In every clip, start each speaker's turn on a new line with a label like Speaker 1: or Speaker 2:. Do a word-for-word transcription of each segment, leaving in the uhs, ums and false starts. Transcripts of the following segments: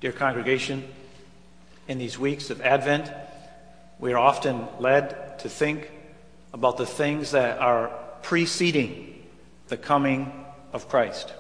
Speaker 1: Dear congregation, in these weeks of Advent, we are often led to think about the things that are preceding the coming of Christ.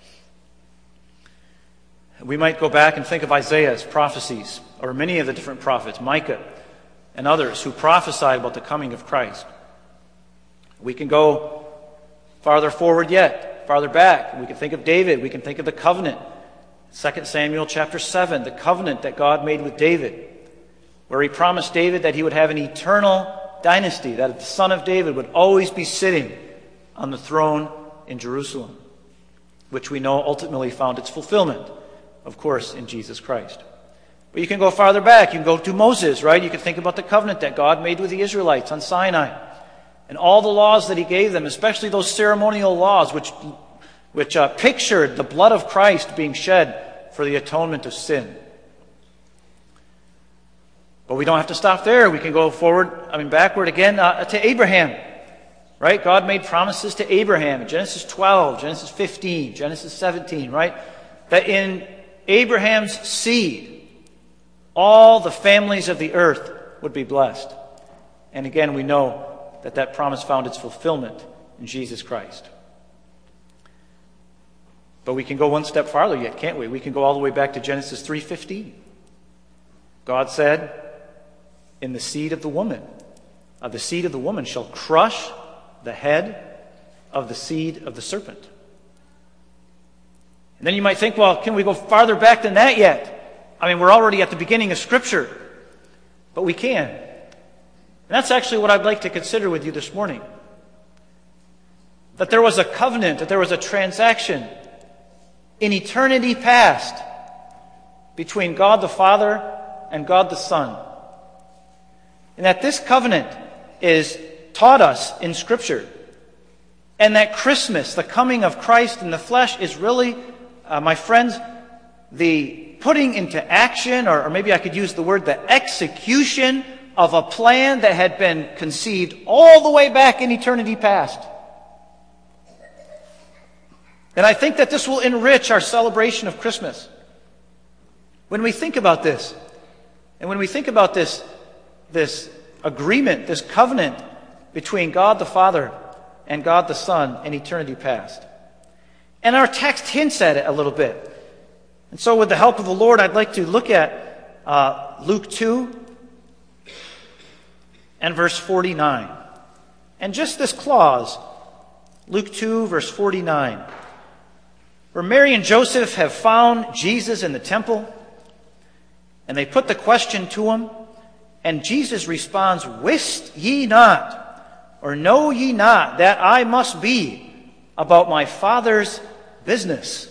Speaker 1: We might go back and think of Isaiah's prophecies, or many of the different prophets, Micah and others who prophesied about the coming of Christ. We can go farther forward yet, farther back. We can think of David. We can think of the covenant. Second Samuel chapter seven, the covenant that God made with David, where he promised David that he would have an eternal dynasty, that the son of David would always be sitting on the throne in Jerusalem, which we know ultimately found its fulfillment, of course, in Jesus Christ. But you can go farther back. You can go to Moses, right? You can think about the covenant that God made with the Israelites on Sinai, and all the laws that he gave them, especially those ceremonial laws, which, which uh, pictured the blood of Christ being shed for the atonement of sin. But we don't have to stop there. We can go forward, I mean backward again uh, to Abraham. Right? God made promises to Abraham. Genesis twelve, Genesis fifteen, Genesis seventeen, right? That in Abraham's seed, all the families of the earth would be blessed. And again, we know that that promise found its fulfillment in Jesus Christ. But we can go one step farther yet, can't we? We can go all the way back to Genesis three fifteen. God said, in the seed of the woman, uh, the seed of the woman shall crush the head of the seed of the serpent. And then you might think, well, can we go farther back than that yet? I mean, we're already at the beginning of Scripture. But we can. And that's actually what I'd like to consider with you this morning. That there was a covenant, that there was a transaction in eternity past between God the Father and God the Son. And that this covenant is taught us in Scripture. And that Christmas, the coming of Christ in the flesh, is really, uh, my friends, the putting into action, or, or maybe I could use the word, the execution of a plan that had been conceived all the way back in eternity past. And I think that this will enrich our celebration of Christmas. When we think about this, and when we think about this, this agreement, this covenant between God the Father and God the Son in eternity past. And our text hints at it a little bit. And so with the help of the Lord, I'd like to look at uh, Luke two and verse forty-nine. And just this clause, Luke two, verse forty-nine, where Mary and Joseph have found Jesus in the temple, and they put the question to him, and Jesus responds, "Wist ye not, or know ye not, that I must be about my Father's business?"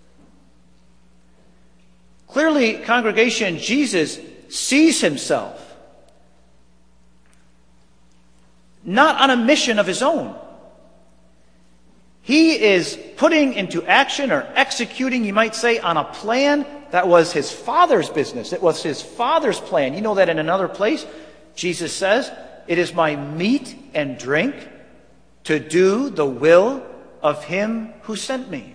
Speaker 1: Clearly, congregation, Jesus sees himself not on a mission of his own. He is putting into action, or executing, you might say, on a plan that was his Father's business. It was his Father's plan. You know that in another place, Jesus says, "It is my meat and drink to do the will of him who sent me."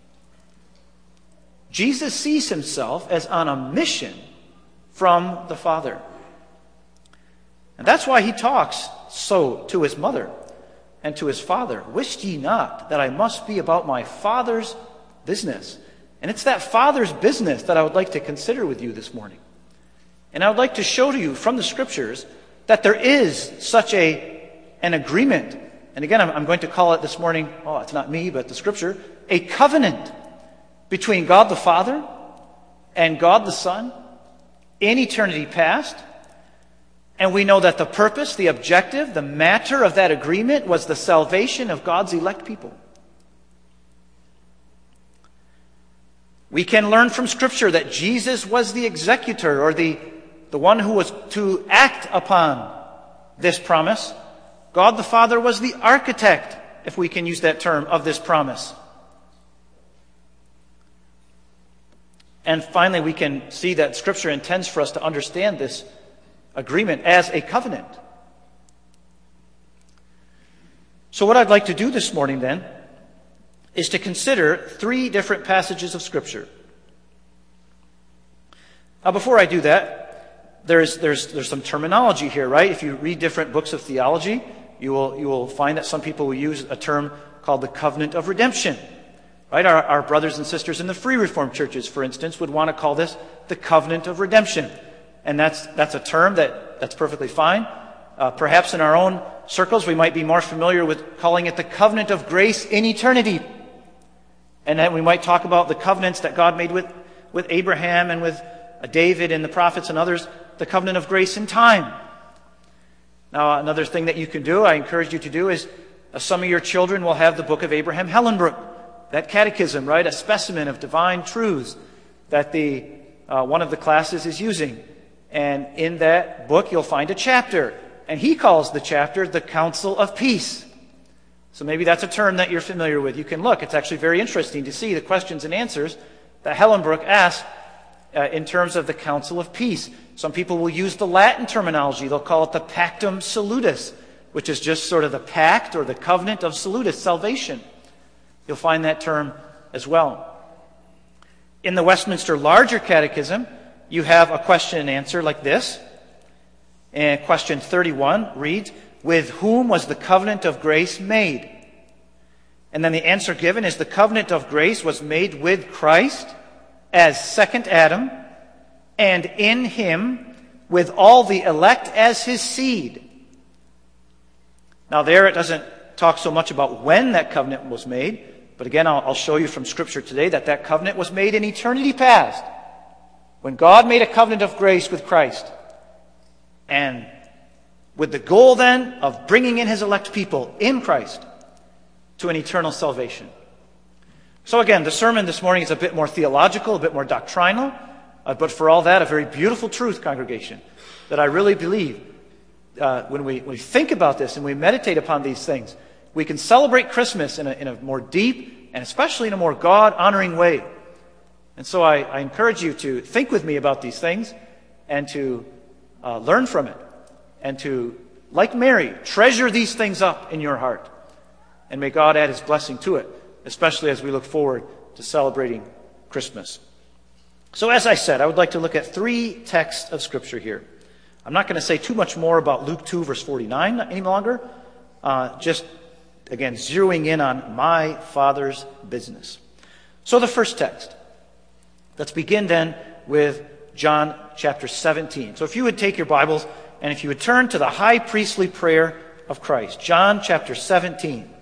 Speaker 1: Jesus sees himself as on a mission from the Father. And that's why he talks so to his mother and to his father. "Wist ye not that I must be about my Father's business?" And it's that Father's business that I would like to consider with you this morning. And I would like to show to you from the Scriptures that there is such a an agreement. And again, I'm, I'm going to call it this morning, oh, it's not me, but the Scripture, a covenant between God the Father and God the Son in eternity past. And we know that the purpose, the objective, the matter of that agreement was the salvation of God's elect people. We can learn from Scripture that Jesus was the executor, or the, the one who was to act upon this promise. God the Father was the architect, if we can use that term, of this promise. And finally, we can see that Scripture intends for us to understand this agreement as a covenant. So what I'd like to do this morning then is to consider three different passages of Scripture. Now, before I do that, there's, there's, there's some terminology here, right? If you read different books of theology, you will, you will find that some people will use a term called the covenant of redemption, right? Our, our brothers and sisters in the free Reformed churches, for instance, would want to call this the covenant of redemption. And that's, that's a term that, that's perfectly fine. Uh, perhaps in our own circles, we might be more familiar with calling it the covenant of grace in eternity. And then we might talk about the covenants that God made with, with Abraham and with David and the prophets and others, the covenant of grace in time. Now, another thing that you can do, I encourage you to do, is uh, some of your children will have the Book of Abraham Hellenbrook, that catechism, right? A specimen of divine truths that the uh, one of the classes is using. And in that book, you'll find a chapter. And he calls the chapter the Counsel of Peace. So maybe that's a term that you're familiar with. You can look. It's actually very interesting to see the questions and answers that Hellenbrook asks uh, in terms of the Counsel of Peace. Some people will use the Latin terminology. They'll call it the Pactum Salutis, which is just sort of the pact or the covenant of salutis, salvation. You'll find that term as well. In the Westminster Larger Catechism, you have a question and answer like this. And question thirty-one reads, "With whom was the covenant of grace made?" And then the answer given is, the covenant of grace was made with Christ as second Adam, and in him with all the elect as his seed. Now there it doesn't talk so much about when that covenant was made, but again, I'll, I'll show you from Scripture today that that covenant was made in eternity past, when God made a covenant of grace with Christ. And with the goal then of bringing in his elect people in Christ to an eternal salvation. So again, the sermon this morning is a bit more theological, a bit more doctrinal, uh, but for all that, a very beautiful truth, congregation, that I really believe uh, when, we, when we think about this and we meditate upon these things, we can celebrate Christmas in a, in a more deep and especially in a more God-honoring way. And so I, I encourage you to think with me about these things and to Uh, learn from it, and to, like Mary, treasure these things up in your heart. And may God add his blessing to it, especially as we look forward to celebrating Christmas. So as I said, I would like to look at three texts of Scripture here. I'm not going to say too much more about Luke two, verse forty-nine any longer. Uh, just, again, zeroing in on my Father's business. So the first text. Let's begin then with John chapter seventeen. So if you would take your Bibles and if you would turn to the high priestly prayer of Christ. John chapter seventeen.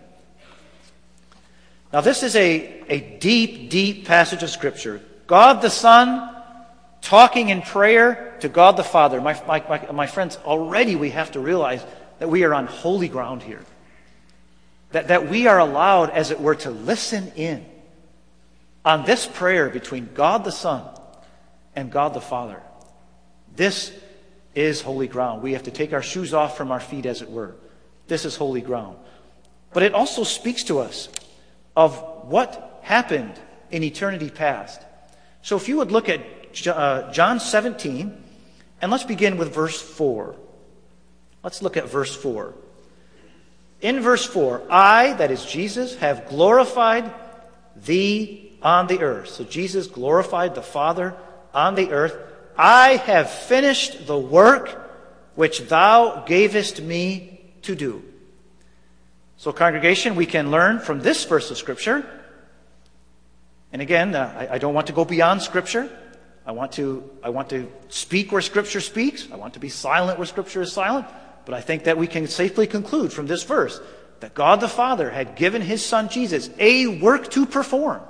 Speaker 1: Now this is a, a deep, deep passage of Scripture. God the Son talking in prayer to God the Father. My, my, my, my friends, already we have to realize that we are on holy ground here. That, that we are allowed, as it were, to listen in on this prayer between God the Son and God the Father. This is holy ground. We have to take our shoes off from our feet, as it were. This is holy ground. But it also speaks to us of what happened in eternity past. So if you would look at uh, John seventeen, and let's begin with verse four. Let's look at verse four. In verse four, I, that is Jesus, have glorified thee on the earth. So Jesus glorified the Father on the earth. I have finished the work which thou gavest me to do. So congregation, we can learn from this verse of Scripture. And again, uh, I, I don't want to go beyond Scripture. I want to, I want to speak where Scripture speaks. I want to be silent where Scripture is silent. But I think that we can safely conclude from this verse that God the Father had given his Son Jesus a work to perform.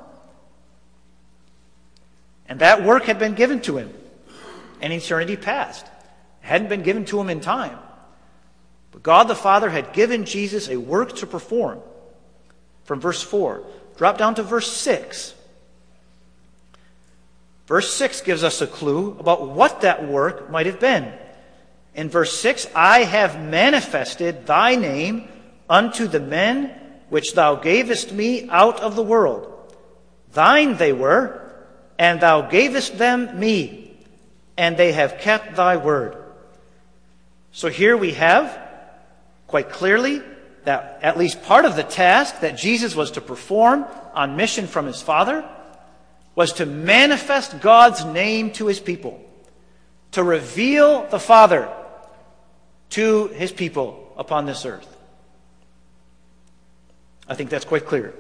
Speaker 1: And that work had been given to him in eternity past. It hadn't been given to him in time. But God the Father had given Jesus a work to perform. From verse four. Drop down to verse six. Verse six gives us a clue about what that work might have been. In verse six, I have manifested thy name unto the men which thou gavest me out of the world. Thine they were, and thou gavest them me, and they have kept thy word. So here we have, quite clearly, that at least part of the task that Jesus was to perform on mission from his Father was to manifest God's name to his people. to reveal the Father to his people upon this earth. I think that's quite clear.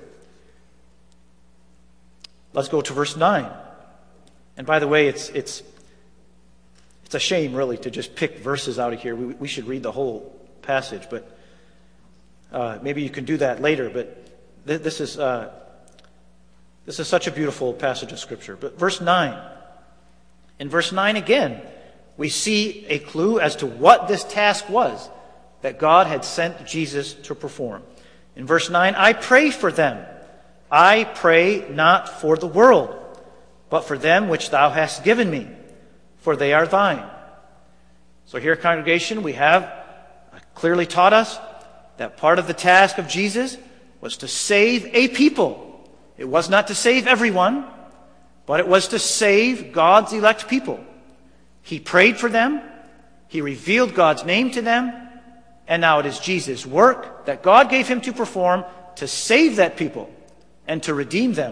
Speaker 1: Let's go to verse nine. And by the way, it's it's it's a shame, really, to just pick verses out of here. We, we should read the whole passage, but uh, maybe you can do that later. But th- this is uh, this is such a beautiful passage of Scripture. But verse nine. In verse nine again, we see a clue as to what this task was that God had sent Jesus to perform. In verse nine, I pray for them. I pray not for the world, but for them which thou hast given me, for they are thine. So here, congregation, we have clearly taught us that part of the task of Jesus was to save a people. It was not to save everyone, but it was to save God's elect people. He prayed for them, he revealed God's name to them, and now it is Jesus' work that God gave him to perform to save that people and to redeem them.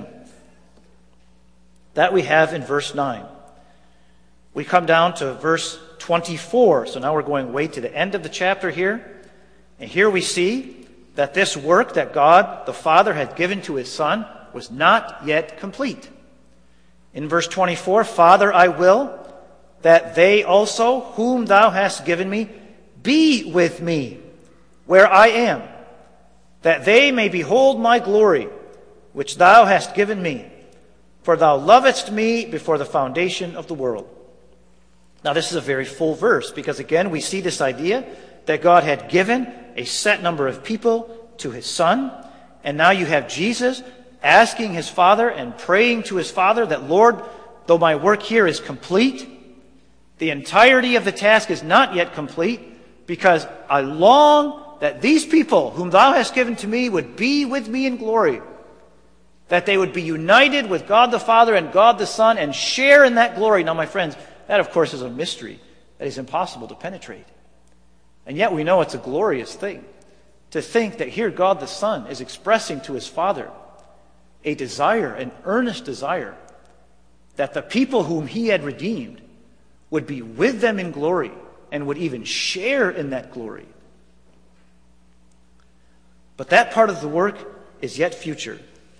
Speaker 1: That we have in verse nine. We come down to verse twenty-four. So now we're going way to the end of the chapter here. And here we see that this work that God the Father had given to his Son was not yet complete. In verse twenty-four, Father, I will that they also, whom thou hast given me, be with me where I am, that they may behold my glory, which thou hast given me, for thou lovedst me before the foundation of the world. Now this is a very full verse, because again we see this idea that God had given a set number of people to his Son, and now you have Jesus asking his Father and praying to his Father that, Lord, though my work here is complete, the entirety of the task is not yet complete, because I long that these people whom thou hast given to me would be with me in glory, that they would be united with God the Father and God the Son and share in that glory. Now, my friends, that of course is a mystery that is impossible to penetrate. And yet we know it's a glorious thing to think that here God the Son is expressing to his Father a desire, an earnest desire, that the people whom he had redeemed would be with them in glory and would even share in that glory. But that part of the work is yet future.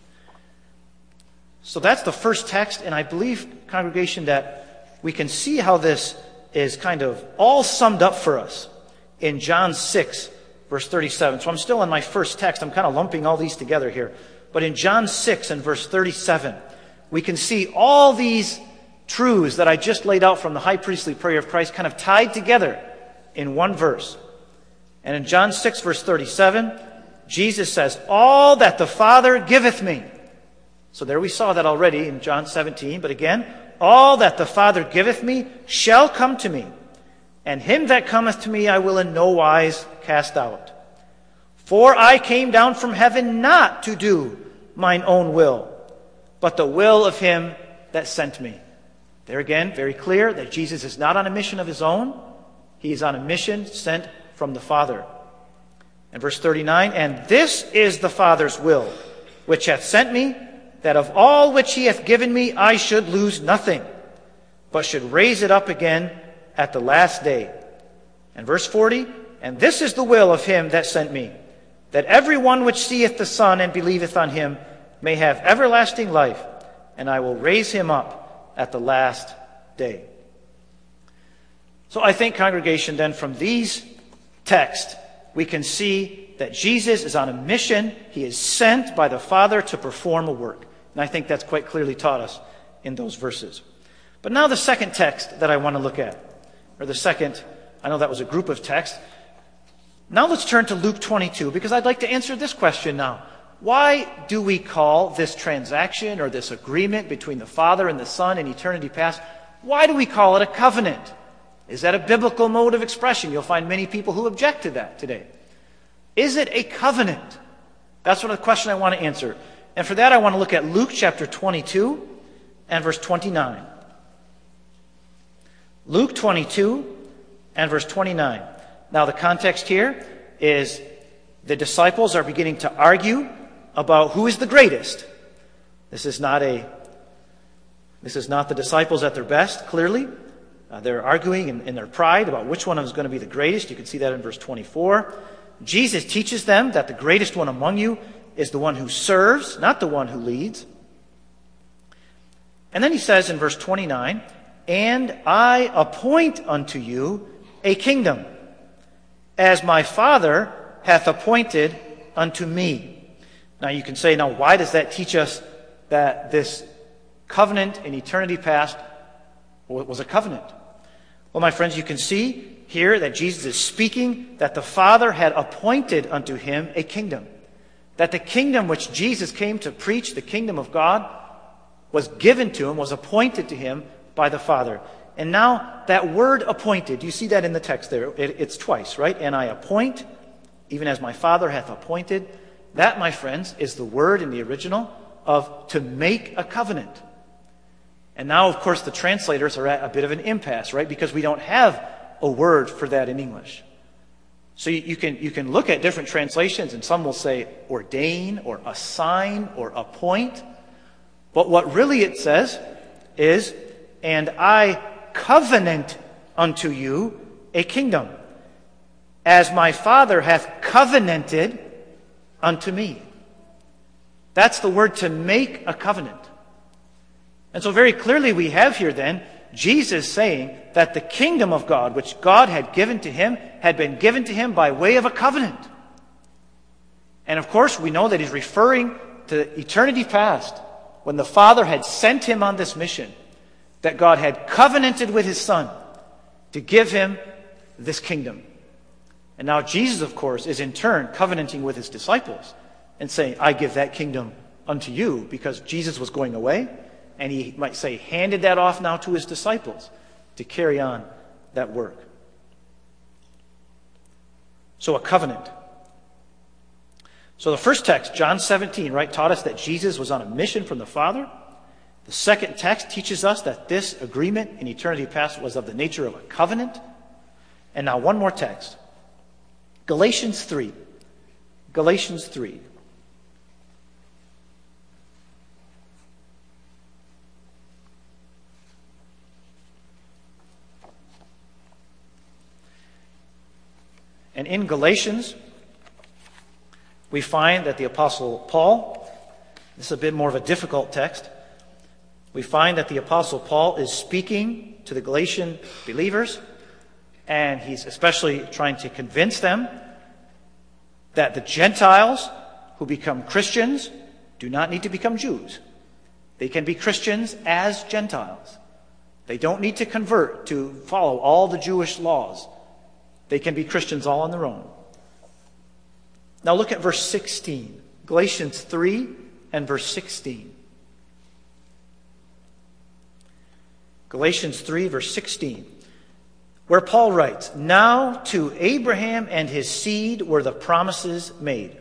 Speaker 1: So that's the first text, and I believe, congregation, that we can see how this is kind of all summed up for us in John six, verse thirty-seven. So I'm still in my first text. I'm kind of lumping all these together here. But in John six and verse thirty-seven, we can see all these truths that I just laid out from the high priestly prayer of Christ kind of tied together in one verse. And in John six, verse thirty-seven, Jesus says, all that the Father giveth me. So there we saw that already in John seventeen. But again, all that the Father giveth me shall come to me, and him that cometh to me I will in no wise cast out. For I came down from heaven not to do mine own will, but the will of him that sent me. There again, very clear that Jesus is not on a mission of his own. He is on a mission sent from the Father. And verse thirty-nine, and this is the Father's will, which hath sent me, that of all which he hath given me I should lose nothing, but should raise it up again at the last day. And verse forty, and this is the will of him that sent me, that every one which seeth the Son and believeth on him may have everlasting life, and I will raise him up at the last day. So I think, congregation, then from these texts, we can see that Jesus is on a mission. He is sent by the Father to perform a work. And I think that's quite clearly taught us in those verses. But now the second text that I want to look at, or the second, I know that was a group of texts. Now let's turn to Luke twenty-two, because I'd like to answer this question now. Why do we call this transaction or this agreement between the Father and the Son in eternity past, why do we call it a covenant? Is that a biblical mode of expression? You'll find many people who object to that today. Is it a covenant? That's what the question I want to answer. And for that, I want to look at Luke chapter twenty-two and verse twenty-nine. Luke twenty-two and verse twenty-nine. Now, the context here is the disciples are beginning to argue about who is the greatest. This is not a, this is not the disciples at their best, clearly. Uh, they're arguing in, in their pride about which one of them is going to be the greatest. You can see that in verse twenty-four. Jesus teaches them that the greatest one among you is the one who serves, not the one who leads. And then he says in verse twenty-nine, and I appoint unto you a kingdom, as my Father hath appointed unto me. Now you can say, now why does that teach us that this covenant in eternity past was a covenant? Well, my friends, you can see here that Jesus is speaking that the Father had appointed unto him a kingdom. That the kingdom which Jesus came to preach, the kingdom of God, was given to him, was appointed to him by the Father. And now that word appointed, you see that in the text there. It, it's twice, right? And I appoint, even as my Father hath appointed. That, my friends, is the word in the original of to make a covenant. And now, of course, the translators are at a bit of an impasse, right? Because we don't have a word for that in English. So you, you can you can look at different translations, and some will say ordain or assign or appoint. But what really it says is, and I covenant unto you a kingdom, as my Father hath covenanted unto me. That's the word to make a covenant. And so very clearly we have here then Jesus saying that the kingdom of God, which God had given to him, had been given to him by way of a covenant. And of course we know that he's referring to eternity past, when the Father had sent him on this mission, that God had covenanted with his Son to give him this kingdom. And now Jesus, of course, is in turn covenanting with his disciples and saying, I give that kingdom unto you, because Jesus was going away, and he might say handed that off now to his disciples to carry on that work. So a covenant. So the first text, John seventeen, right, taught us that Jesus was on a mission from the Father. The second text teaches us that this agreement in eternity past was of the nature of a covenant. And now one more text. Galatians three. Galatians three. And in Galatians, we find that the Apostle Paul, this is a bit more of a difficult text, we find that the Apostle Paul is speaking to the Galatian believers, and he's especially trying to convince them that the Gentiles who become Christians do not need to become Jews. They can be Christians as Gentiles. They don't need to convert to follow all the Jewish laws. They can be Christians all on their own. Now look at verse sixteen. Galatians three and verse sixteen. Galatians three, verse sixteen. Where Paul writes, now to Abraham and his seed were the promises made.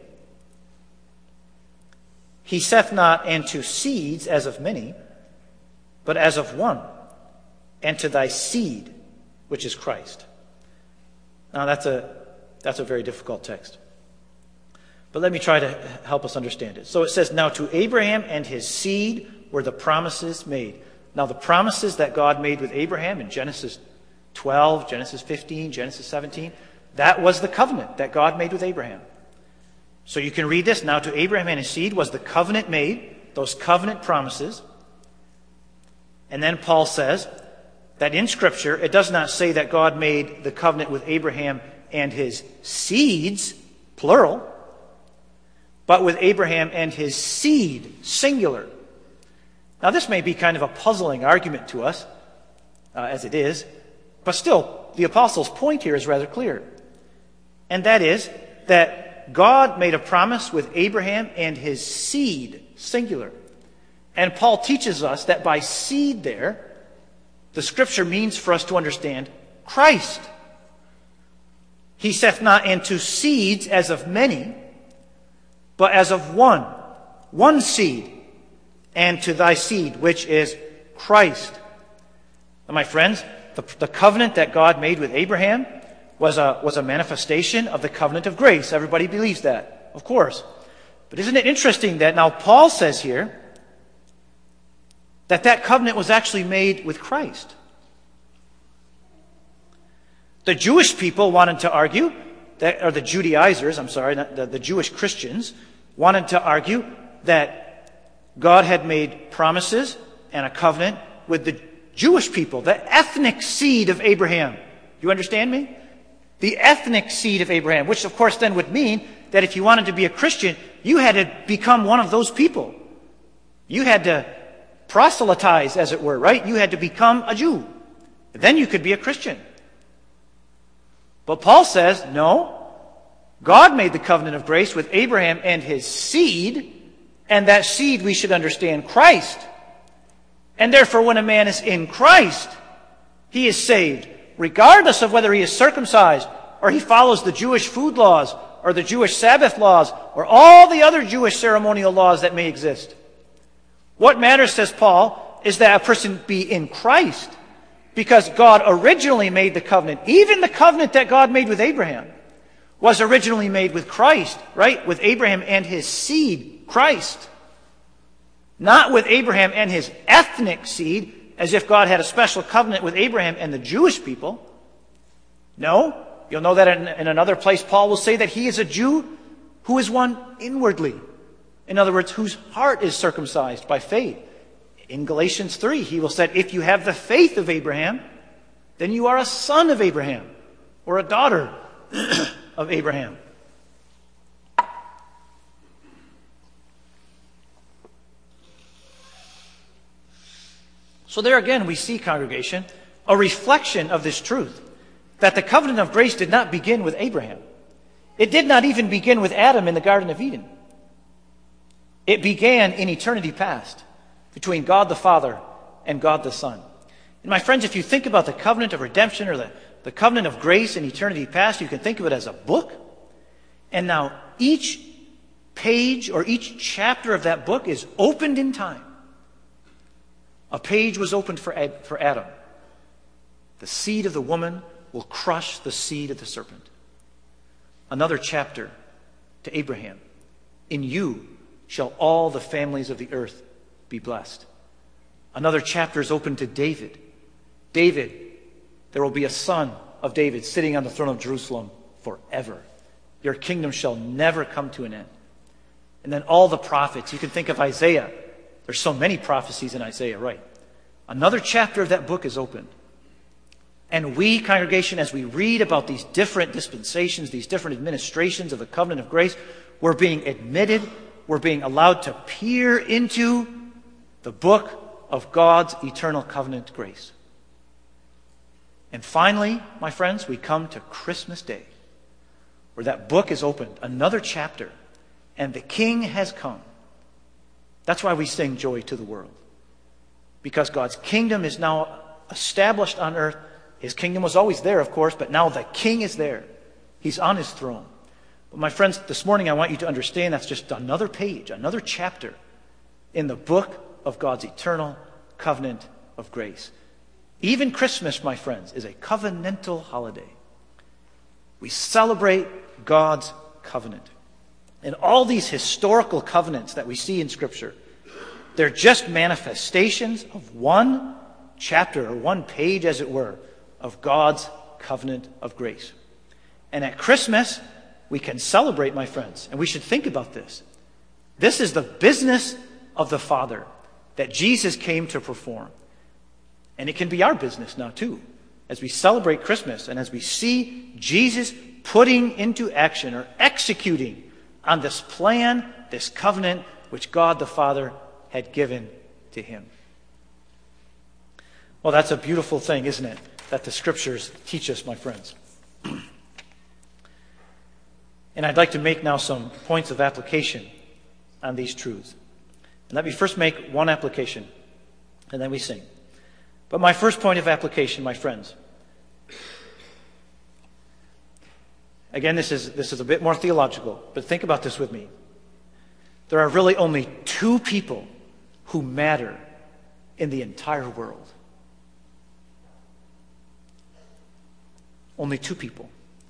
Speaker 1: He saith not, and to seeds as of many, but as of one, and to thy seed, which is Christ. Now that's a that's a very difficult text. But let me try to help us understand it. So it says, now to Abraham and his seed were the promises made. Now the promises that God made with Abraham in Genesis twelve, Genesis fifteen, Genesis seventeen, that was the covenant that God made with Abraham. So you can read this, now to Abraham and his seed was the covenant made, those covenant promises. And then Paul says that in Scripture, it does not say that God made the covenant with Abraham and his seeds, plural, but with Abraham and his seed, singular. Now this may be kind of a puzzling argument to us, uh, as it is, but still, the apostle's point here is rather clear. And that is that God made a promise with Abraham and his seed, singular. And Paul teaches us that by seed there, the Scripture means for us to understand Christ. He saith not, and to seeds as of many, but as of one, one seed, and to thy seed, which is Christ. Now, my friends, the, the covenant that God made with Abraham was a, was a manifestation of the covenant of grace. Everybody believes that, of course. But isn't it interesting that now Paul says here that that covenant was actually made with Christ? The Jewish people wanted to argue, that, or the Judaizers, I'm sorry, not the, the Jewish Christians, wanted to argue that God had made promises and a covenant with the Jewish people, the ethnic seed of Abraham. You understand me? The ethnic seed of Abraham, which of course then would mean that if you wanted to be a Christian, you had to become one of those people. You had to proselytize, as it were, right? You had to become a Jew. Then you could be a Christian. But Paul says, no, God made the covenant of grace with Abraham and his seed, and that seed we should understand Christ. And therefore when a man is in Christ, he is saved, regardless of whether he is circumcised, or he follows the Jewish food laws, or the Jewish Sabbath laws, or all the other Jewish ceremonial laws that may exist. What matters, says Paul, is that a person be in Christ, because God originally made the covenant. Even the covenant that God made with Abraham was originally made with Christ, right? With Abraham and his seed, Christ. Not with Abraham and his ethnic seed, as if God had a special covenant with Abraham and the Jewish people. No. You'll know that in, in another place Paul will say that he is a Jew who is one inwardly. In other words, whose heart is circumcised by faith. In Galatians three, he will say, if you have the faith of Abraham, then you are a son of Abraham, or a daughter of Abraham. So there again we see, congregation, a reflection of this truth, that the covenant of grace did not begin with Abraham. It did not even begin with Adam in the Garden of Eden. It began in eternity past, between God the Father and God the Son. And my friends, if you think about the covenant of redemption or the, the covenant of grace in eternity past, you can think of it as a book. And now each page or each chapter of that book is opened in time. A page was opened for, Ad, for Adam. The seed of the woman will crush the seed of the serpent. Another chapter to Abraham. In you shall all the families of the earth be blessed. Another chapter is open to David. David, there will be a son of David sitting on the throne of Jerusalem forever. Your kingdom shall never come to an end. And then all the prophets, you can think of Isaiah. There's so many prophecies in Isaiah, right? Another chapter of that book is opened. And we, congregation, as we read about these different dispensations, these different administrations of the covenant of grace, we're being admitted, we're being allowed to peer into the book of God's eternal covenant grace. And finally, my friends, we come to Christmas Day, where that book is opened, another chapter, and the King has come. That's why we sing Joy to the World. Because God's kingdom is now established on earth. His kingdom was always there, of course, but now the King is there. He's on his throne. But my friends, this morning I want you to understand that's just another page, another chapter in the book of God's eternal covenant of grace. Even Christmas, my friends, is a covenantal holiday. We celebrate God's covenant. And all these historical covenants that we see in Scripture, they're just manifestations of one chapter, or one page, as it were, of God's covenant of grace. And at Christmas, we can celebrate, my friends, and we should think about this. This is the business of the Father that Jesus came to perform. And it can be our business now, too, as we celebrate Christmas and as we see Jesus putting into action or executing on this plan, this covenant, which God the Father had given to him. Well, that's a beautiful thing, isn't it? That the Scriptures teach us, my friends. And I'd like to make now some points of application on these truths. And let me first make one application, and then we sing. But my first point of application, my friends, again, this is, this is a bit more theological, but think about this with me. There are really only two people who matter in the entire world. Only two people.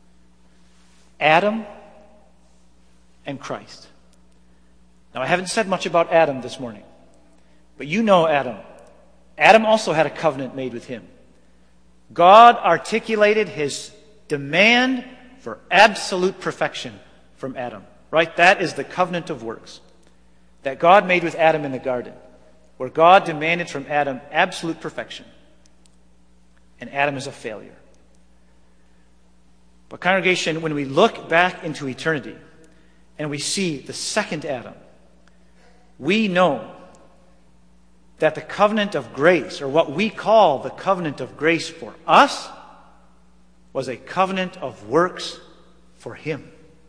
Speaker 1: Adam and Christ. Now, I haven't said much about Adam this morning, but you know Adam. Adam also had a covenant made with him. God articulated his demand for absolute perfection from Adam. Right? That is the covenant of works that God made with Adam in the garden, where God demanded from Adam absolute perfection. And Adam is a failure. But congregation, when we look back into eternity and we see the second Adam, we know that the covenant of grace, or what we call the covenant of grace for us, was a covenant of works for him.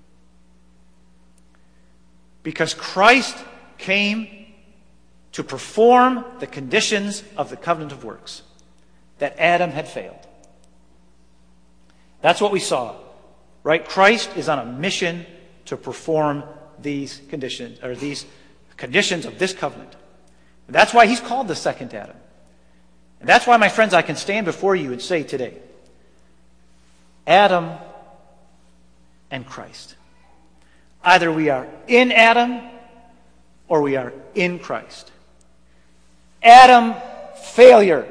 Speaker 1: Because Christ came to perform the conditions of the covenant of works that Adam had failed. That's what we saw, right? Christ is on a mission to perform these conditions, or these conditions of this covenant. And that's why he's called the second Adam. And that's why, my friends, I can stand before you and say today, Adam and Christ. Either we are in Adam or we are in Christ. Adam, failure.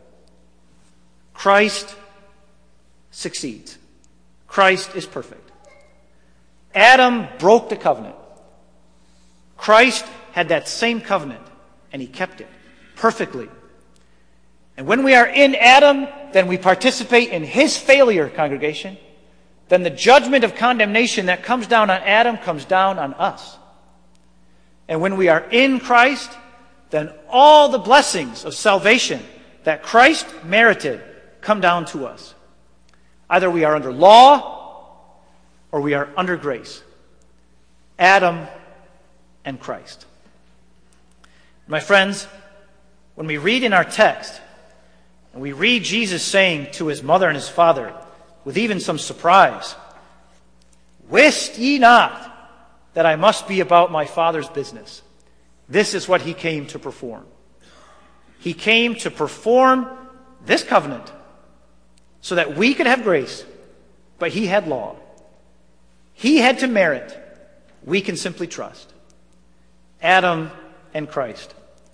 Speaker 1: Christ succeeds. Christ is perfect. Adam broke the covenant. Christ had that same covenant, and he kept it perfectly. And when we are in Adam, then we participate in his failure, congregation. Then the judgment of condemnation that comes down on Adam comes down on us. And when we are in Christ, then all the blessings of salvation that Christ merited come down to us. Either we are under law or we are under grace. Adam and Christ. My friends, when we read in our text, and we read Jesus saying to his mother and his father, with even some surprise, "Wist ye not that I must be about my Father's business?" This is what he came to perform. He came to perform this covenant so that we could have grace, but he had law. He had to merit. We can simply trust. Adam and Christ.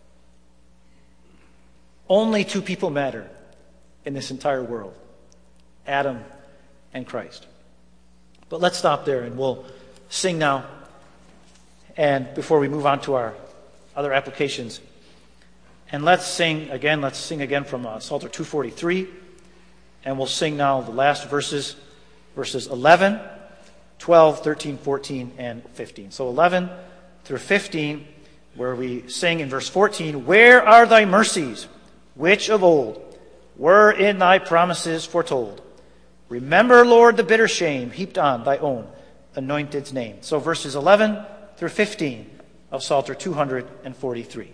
Speaker 1: Only two people matter in this entire world. Adam and Christ. But let's stop there and we'll sing now. And before we move on to our other applications, and let's sing again, let's sing again from uh, Psalter two forty-three. And we'll sing now the last verses, verses eleven, twelve, thirteen, fourteen, and fifteen. So eleven through fifteen, where we sing in verse fourteen, "Where are thy mercies, which of old were in thy promises foretold? Remember, Lord, the bitter shame heaped on thy own anointed's name." So verses eleven through fifteen of Psalter two forty-three.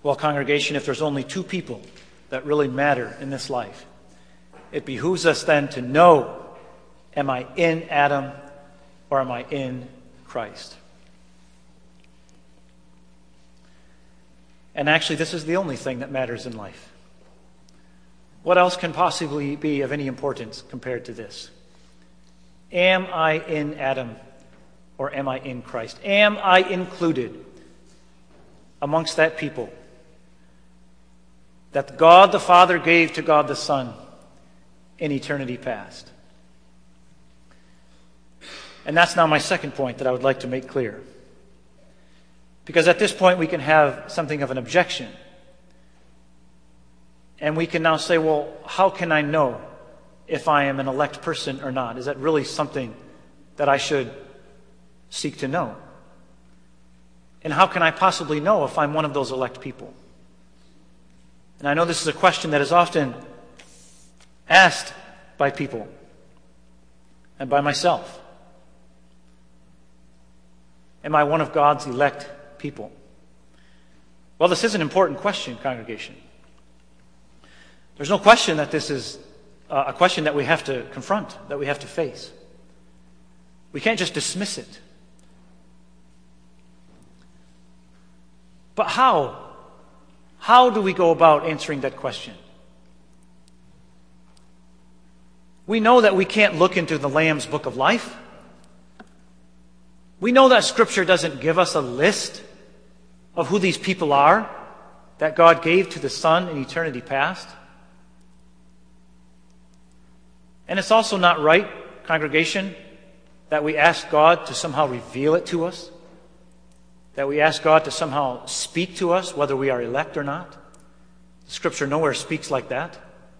Speaker 1: Well, congregation, if there's only two people that really matter in this life, it behooves us then to know, am I in Adam or am I in Christ? And actually, this is the only thing that matters in life. What else can possibly be of any importance compared to this? Am I in Adam or am I in Christ? Am I included amongst that people that God the Father gave to God the Son in eternity past? And that's now my second point that I would like to make clear. Because at this point we can have something of an objection. And we can now say, well, how can I know if I am an elect person or not? Is that really something that I should seek to know? And how can I possibly know if I'm one of those elect people? And I know this is a question that is often asked by people and by myself. Am I one of God's elect people? Well, this is an important question, congregation. There's no question that this is a question that we have to confront, that we have to face. We can't just dismiss it. But how? How do we go about answering that question? We know that we can't look into the Lamb's Book of Life. We know that Scripture doesn't give us a list of who these people are that God gave to the Son in eternity past. And it's also not right, congregation, that we ask God to somehow reveal it to us, that we ask God to somehow speak to us, whether we are elect or not. Scripture nowhere speaks like that.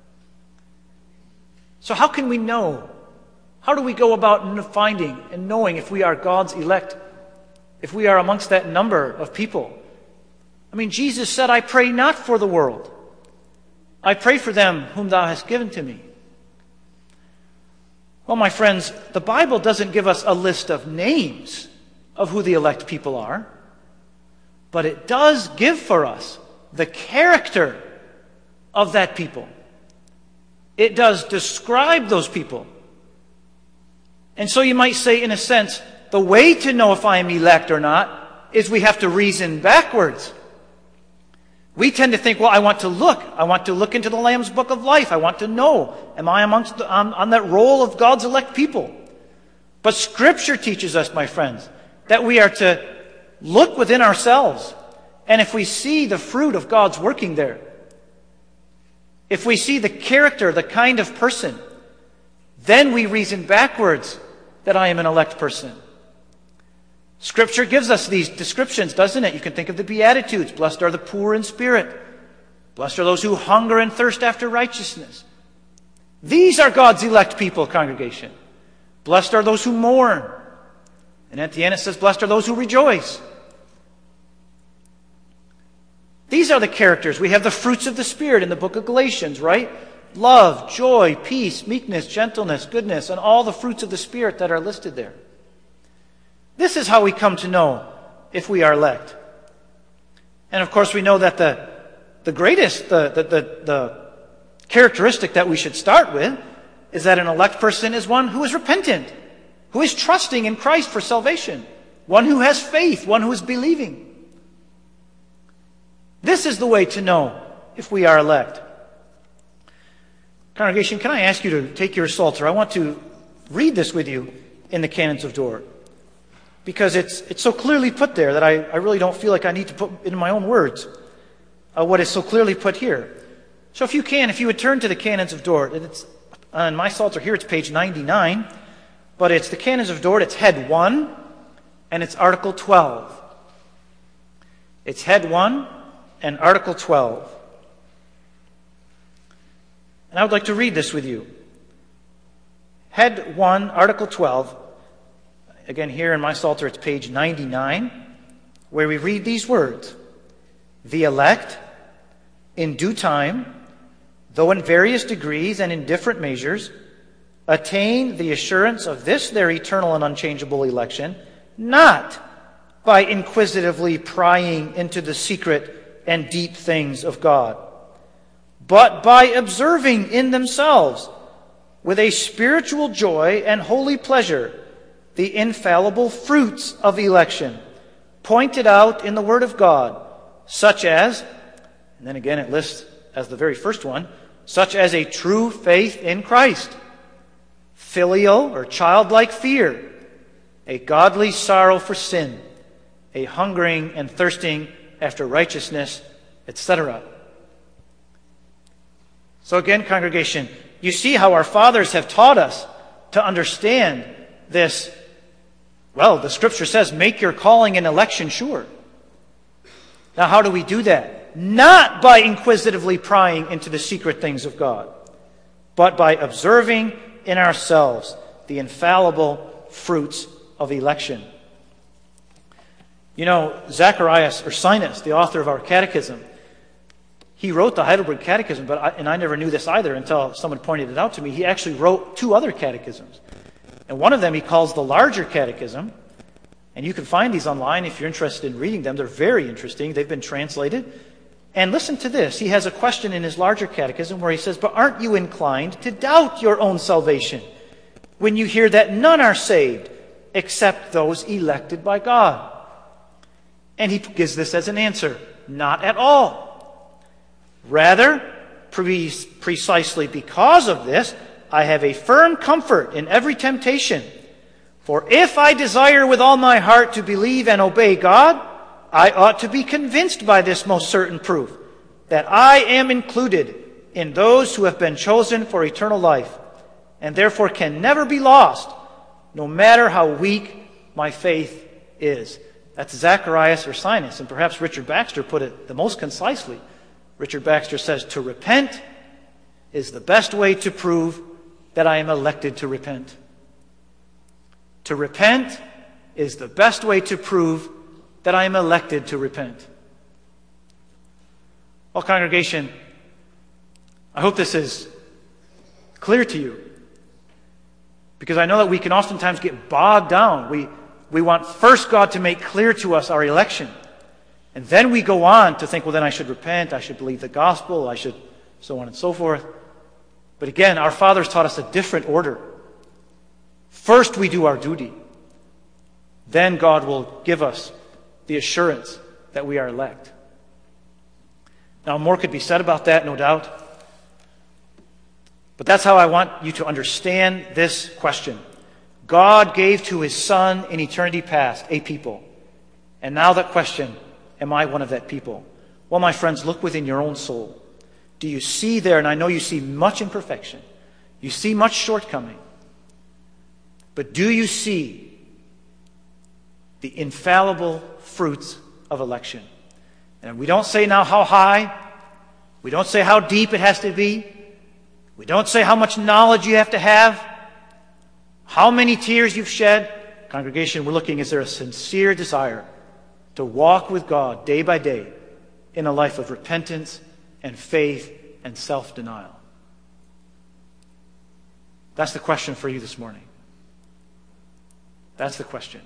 Speaker 1: So how can we know? How do we go about finding and knowing if we are God's elect, if we are amongst that number of people? I mean, Jesus said, I pray not for the world. I pray for them whom thou hast given to me. Well, my friends, the Bible doesn't give us a list of names of who the elect people are, but it does give for us the character of that people. It does describe those people. And so you might say, in a sense, the way to know if I am elect or not is we have to reason backwards. We tend to think, well, I want to look. I want to look into the Lamb's Book of Life. I want to know, am I amongst the, on, on that roll of God's elect people? But Scripture teaches us, my friends, that we are to look within ourselves. And if we see the fruit of God's working there, if we see the character, the kind of person, then we reason backwards that I am an elect person. Scripture gives us these descriptions, doesn't it? You can think of the Beatitudes. Blessed are the poor in spirit. Blessed are those who hunger and thirst after righteousness. These are God's elect people, congregation. Blessed are those who mourn. And at the end it says, blessed are those who rejoice. These are the characters. We have the fruits of the Spirit in the book of Galatians, right? Love, joy, peace, meekness, gentleness, goodness, and all the fruits of the Spirit that are listed there. This is how we come to know if we are elect. And of course we know that the, the greatest, the, the, the, the characteristic that we should start with is that an elect person is one who is repentant, who is trusting in Christ for salvation, one who has faith, one who is believing. This is the way to know if we are elect. Congregation, can I ask you to take your Psalter? I want to read this with you in the Canons of Dort, because it's it's so clearly put there that I, I really don't feel like I need to put in my own words uh, what is so clearly put here. So if you can, if you would turn to the Canons of Dort, and it's on my Psalter here, it's page ninety-nine, but it's the Canons of Dort, it's head one, and it's article twelve. It's head one and article twelve. And I would like to read this with you. Head one, article twelve. Again, here in my Psalter, it's page ninety-nine, where we read these words. The elect, in due time, though in various degrees and in different measures, attain the assurance of this their eternal and unchangeable election, not by inquisitively prying into the secret and deep things of God, but by observing in themselves with a spiritual joy and holy pleasure the infallible fruits of election, pointed out in the Word of God, such as, and then again it lists as the very first one, such as a true faith in Christ, filial or childlike fear, a godly sorrow for sin, a hungering and thirsting after righteousness, et cetera. So again, congregation, you see how our fathers have taught us to understand this. Well, the Scripture says, make your calling and election sure. Now, how do we do that? Not by inquisitively prying into the secret things of God, but by observing in ourselves the infallible fruits of election. You know, Zacharias Ursinus, the author of our catechism, he wrote the Heidelberg Catechism, but I, and I never knew this either until someone pointed it out to me. He actually wrote two other catechisms. And one of them he calls the Larger Catechism. And you can find these online if you're interested in reading them. They're very interesting. They've been translated. And listen to this. He has a question in his Larger Catechism where he says, but aren't you inclined to doubt your own salvation when you hear that none are saved except those elected by God? And he gives this as an answer. Not at all. Rather, pre- precisely because of this, I have a firm comfort in every temptation. For if I desire with all my heart to believe and obey God, I ought to be convinced by this most certain proof, that I am included in those who have been chosen for eternal life, and therefore can never be lost, no matter how weak my faith is. That's Zacharias Ursinus, and perhaps Richard Baxter put it the most concisely. Richard Baxter says, to repent is the best way to prove that I am elected to repent. To repent is the best way to prove that I am elected to repent. Well, congregation, I hope this is clear to you, because I know that we can oftentimes get bogged down. We, we want first God to make clear to us our election. And then we go on to think, well, then I should repent, I should believe the gospel, I should so on and so forth. But again, our fathers taught us a different order. First we do our duty. Then God will give us the assurance that we are elect. Now, more could be said about that, no doubt. But that's how I want you to understand this question. God gave to His Son in eternity past a people. And now that question, am I one of that people? Well, my friends, look within your own soul. Do you see there, and I know you see much imperfection, you see much shortcoming, but do you see the infallible fruits of election? And we don't say now how high, we don't say how deep it has to be, we don't say how much knowledge you have to have, how many tears you've shed. Congregation, we're looking, is there a sincere desire to walk with God day by day in a life of repentance and faith and self-denial? That's the question for you this morning. That's the question.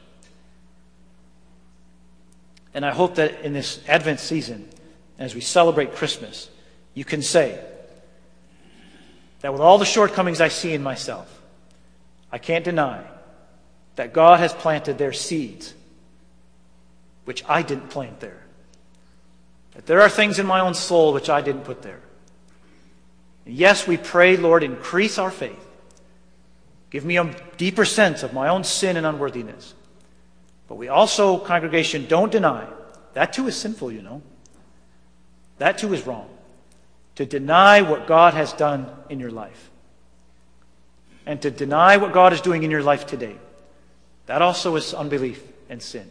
Speaker 1: And I hope that in this Advent season, as we celebrate Christmas, you can say that with all the shortcomings I see in myself, I can't deny that God has planted their seeds which I didn't plant there. That there are things in my own soul which I didn't put there. And yes, we pray, Lord, increase our faith. Give me a deeper sense of my own sin and unworthiness. But we also, congregation, don't deny. That too is sinful, you know. That too is wrong. To deny what God has done in your life. And to deny what God is doing in your life today. That also is unbelief and sin.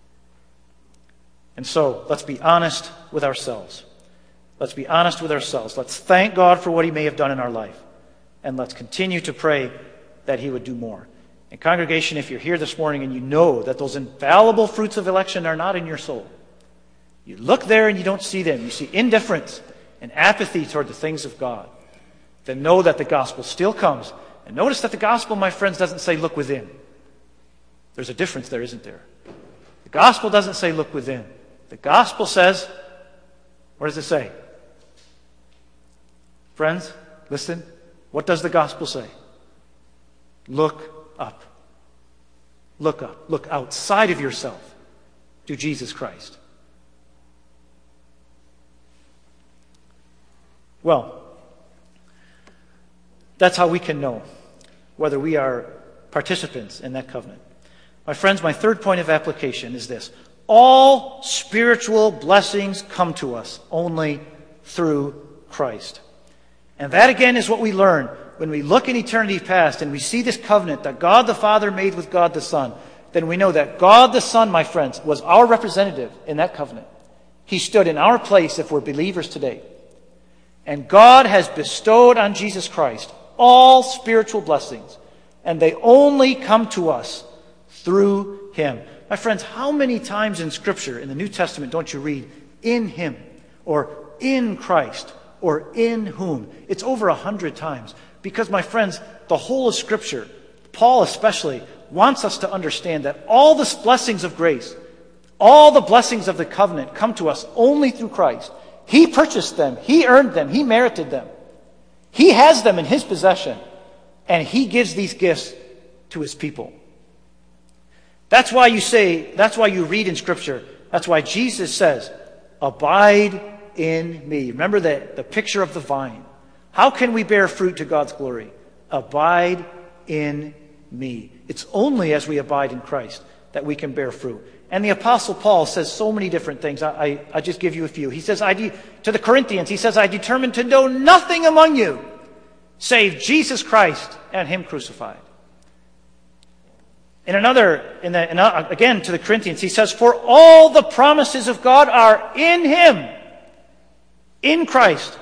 Speaker 1: And so, let's be honest with ourselves. Let's be honest with ourselves. Let's thank God for what He may have done in our life. And let's continue to pray that He would do more. And congregation, if you're here this morning and you know that those infallible fruits of election are not in your soul, you look there and you don't see them. You see indifference and apathy toward the things of God. Then know that the gospel still comes. And notice that the gospel, my friends, doesn't say look within. There's a difference there, isn't there? The gospel doesn't say look within. The gospel says What does it say? Friends, listen. What does the gospel say? Look up. Look up. Look outside of yourself to Jesus Christ. Well, that's how we can know whether we are participants in that covenant. My friends, my third point of application is this. All spiritual blessings come to us only through Christ. And that again is what we learn when we look in eternity past and we see this covenant that God the Father made with God the Son. Then we know that God the Son, my friends, was our representative in that covenant. He stood in our place if we're believers today. And God has bestowed on Jesus Christ all spiritual blessings, and they only come to us through Him. My friends, how many times in Scripture, in the New Testament, don't you read, in Him, or in Christ, or in whom? It's over a hundred times. Because, my friends, the whole of Scripture, Paul especially, wants us to understand that all the blessings of grace, all the blessings of the covenant come to us only through Christ. He purchased them. He earned them. He merited them. He has them in His possession. And He gives these gifts to His people. That's why you say, that's why you read in Scripture, that's why Jesus says, abide in me. Remember the, the picture of the vine. How can we bear fruit to God's glory? Abide in me. It's only as we abide in Christ that we can bear fruit. And the Apostle Paul says so many different things. I, I, I just give you a few. He says, I de- to the Corinthians, he says, I determined to know nothing among you save Jesus Christ and Him crucified. In another, in the, in a, again to the Corinthians, he says, for all the promises of God are in Him, in Christ.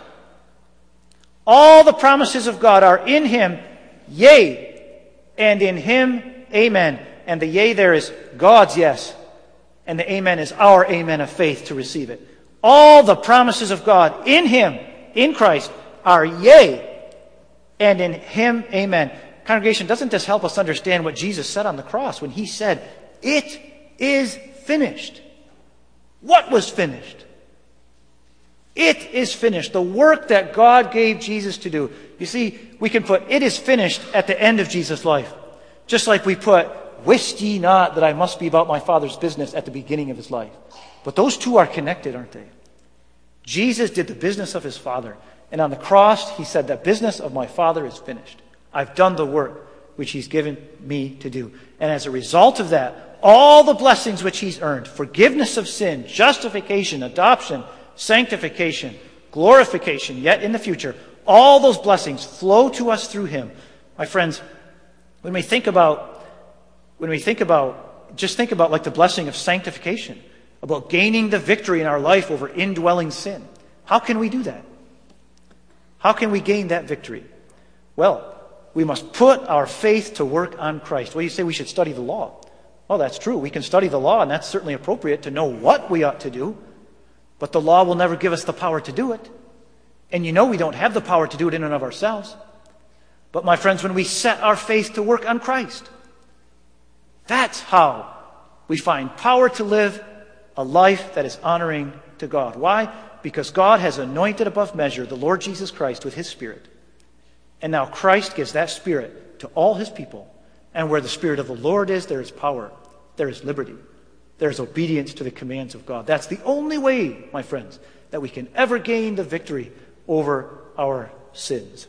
Speaker 1: All the promises of God are in Him, yea, and in Him, amen. And the yea there is God's yes, and the amen is our amen of faith to receive it. All the promises of God in Him, in Christ, are yea, and in Him, amen. Congregation, doesn't this help us understand what Jesus said on the cross when He said, it is finished? What was finished? It is finished. The work that God gave Jesus to do. You see, we can put it is finished at the end of Jesus' life. Just like we put, wist ye not that I must be about my Father's business at the beginning of His life. But those two are connected, aren't they? Jesus did the business of His Father. And on the cross, He said, the business of my Father is finished. I've done the work which He's given me to do. And as a result of that, all the blessings which He's earned, forgiveness of sin, justification, adoption, sanctification, glorification, yet in the future, all those blessings flow to us through Him. My friends, when we think about, when we think about, just think about like the blessing of sanctification, about gaining the victory in our life over indwelling sin. How can we do that? How can we gain that victory? Well, we must put our faith to work on Christ. Well, you say we should study the law. Well, that's true. We can study the law, and that's certainly appropriate to know what we ought to do. But the law will never give us the power to do it. And you know we don't have the power to do it in and of ourselves. But my friends, when we set our faith to work on Christ, that's how we find power to live a life that is honoring to God. Why? Because God has anointed above measure the Lord Jesus Christ with His Spirit. And now Christ gives that Spirit to all His people. And where the Spirit of the Lord is, there is power. There is liberty. There is obedience to the commands of God. That's the only way, my friends, that we can ever gain the victory over our sins.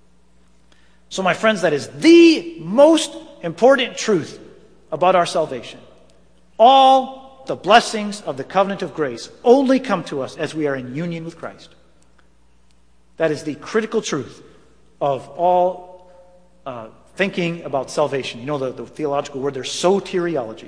Speaker 1: So, my friends, that is the most important truth about our salvation. All the blessings of the covenant of grace only come to us as we are in union with Christ. That is the critical truth of all uh, thinking about salvation. You know the, the theological word there, soteriology.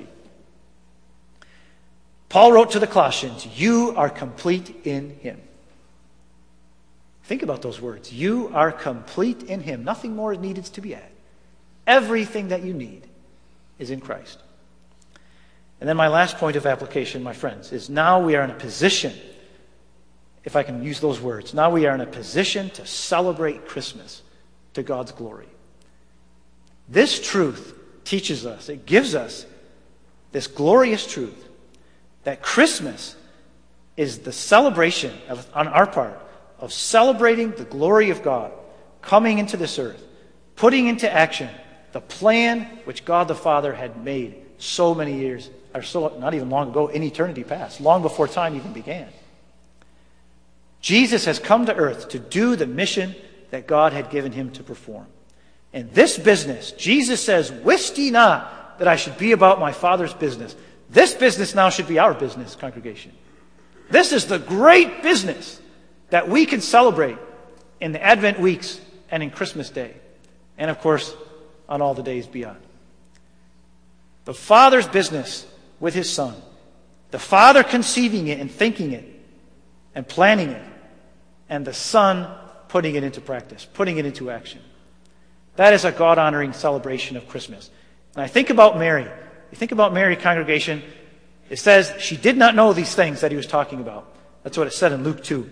Speaker 1: Paul wrote to the Colossians, you are complete in Him. Think about those words. You are complete in Him. Nothing more needed to be added. Everything that you need is in Christ. And then my last point of application, my friends, is now we are in a position, if I can use those words, now we are in a position to celebrate Christmas to God's glory. This truth teaches us, it gives us this glorious truth that Christmas is the celebration of, on our part of celebrating the glory of God coming into this earth, putting into action the plan which God the Father had made so many years, or so not even long ago, in eternity past, long before time even began. Jesus has come to earth to do the mission that God had given him to perform. And this business, Jesus says, "Wist ye not that I should be about my Father's business?" This business now should be our business, congregation. This is the great business that we can celebrate in the Advent weeks and in Christmas Day. And of course, on all the days beyond. The Father's business with his Son. The Father conceiving it and thinking it and planning it. And the Son putting it into practice, putting it into action. That is a God-honoring celebration of Christmas. And I think about Mary. You think about Mary, congregation, it says she did not know these things that he was talking about. That's what it said in Luke two.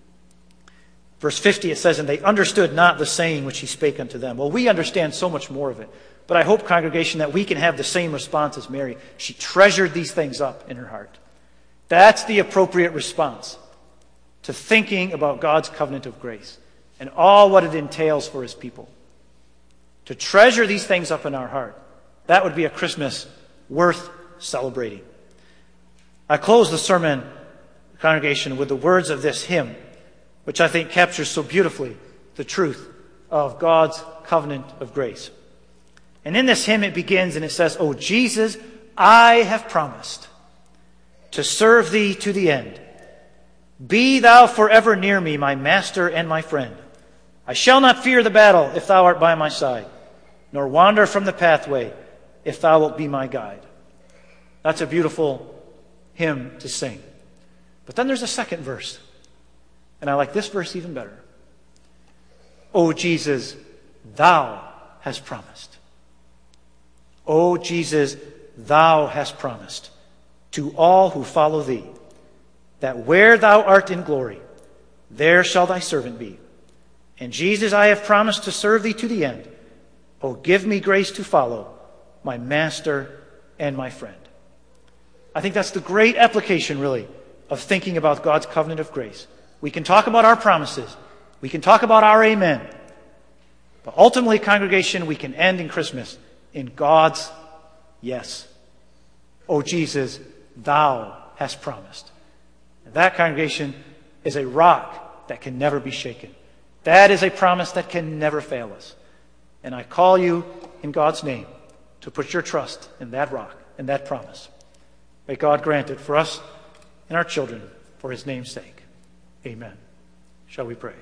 Speaker 1: Verse fifty, it says, "And they understood not the saying which he spake unto them." Well, we understand so much more of it. But I hope, congregation, that we can have the same response as Mary. She treasured these things up in her heart. That's the appropriate response to thinking about God's covenant of grace and all what it entails for his people. To treasure these things up in our heart. That would be a Christmas worth celebrating. I close the sermon, congregation, with the words of this hymn, which I think captures so beautifully the truth of God's covenant of grace. And in this hymn it begins and it says, "O Jesus, I have promised to serve thee to the end. Be thou forever near me, my master and my friend. I shall not fear the battle if thou art by my side, nor wander from the pathway if thou wilt be my guide." That's a beautiful hymn to sing. But then there's a second verse. And I like this verse even better. "O Jesus, thou hast promised. O Jesus, thou hast promised to all who follow thee, that where thou art in glory, there shall thy servant be. And Jesus, I have promised to serve thee to the end. O give me grace to follow my master and my friend." I think that's the great application, really, of thinking about God's covenant of grace. We can talk about our promises. We can talk about our amen. But ultimately, congregation, we can end in Christmas in God's yes. "O Jesus, thou hast promised." And that, congregation, is a rock that can never be shaken. That is a promise that can never fail us. And I call you in God's name to put your trust in that rock and that promise. May God grant it for us and our children for his name's sake. Amen. Shall we pray?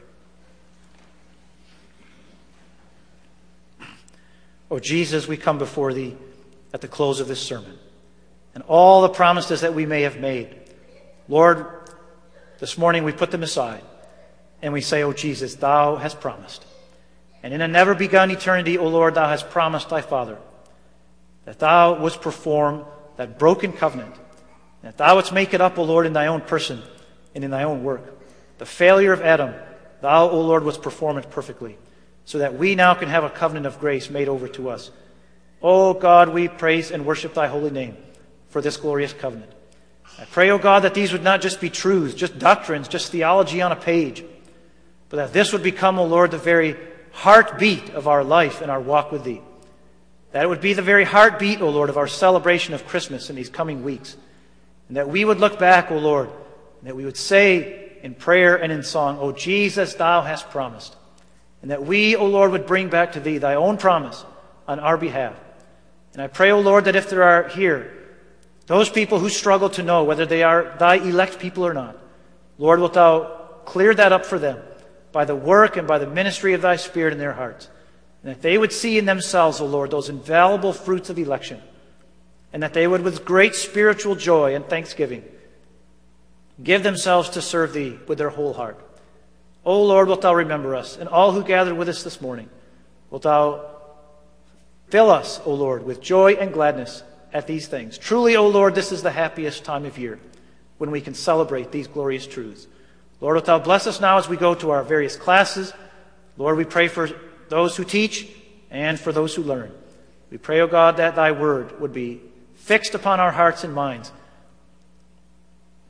Speaker 1: O Jesus, we come before thee at the close of this sermon and all the promises that we may have made. Lord, this morning we put them aside and we say, "O Jesus, thou hast promised." And in a never begun eternity, O Lord, thou hast promised thy Father that thou wouldst perform that broken covenant, and that thou wouldst make it up, O Lord, in thy own person and in thy own work. The failure of Adam, thou, O Lord, wouldst perform it perfectly, so that we now can have a covenant of grace made over to us. O God, we praise and worship thy holy name for this glorious covenant. I pray, O God, that these would not just be truths, just doctrines, just theology on a page, but that this would become, O Lord, the very heartbeat of our life and our walk with thee. That it would be the very heartbeat, O Lord, of our celebration of Christmas in these coming weeks. And that we would look back, O Lord, and that we would say in prayer and in song, "O Jesus, thou hast promised." And that we, O Lord, would bring back to thee thy own promise on our behalf. And I pray, O Lord, that if there are here those people who struggle to know whether they are thy elect people or not, Lord, wilt thou clear that up for them by the work and by the ministry of thy Spirit in their hearts. And that they would see in themselves, O Lord, those invaluable fruits of election. And that they would, with great spiritual joy and thanksgiving, give themselves to serve thee with their whole heart. O Lord, wilt thou remember us, and all who gathered with us this morning. Wilt thou fill us, O Lord, with joy and gladness at these things. Truly, O Lord, this is the happiest time of year when we can celebrate these glorious truths. Lord, wilt thou bless us now as we go to our various classes. Lord, we pray for those who teach and for those who learn. We pray, O God, that thy word would be fixed upon our hearts and minds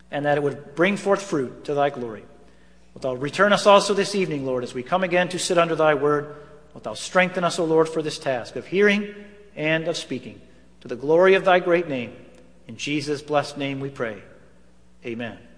Speaker 1: and that it would bring forth fruit to thy glory. Wilt thou return us also this evening, Lord, as we come again to sit under thy word. Wilt thou strengthen us, O Lord, for this task of hearing and of speaking, to the glory of thy great name. In Jesus' blessed name we pray. Amen.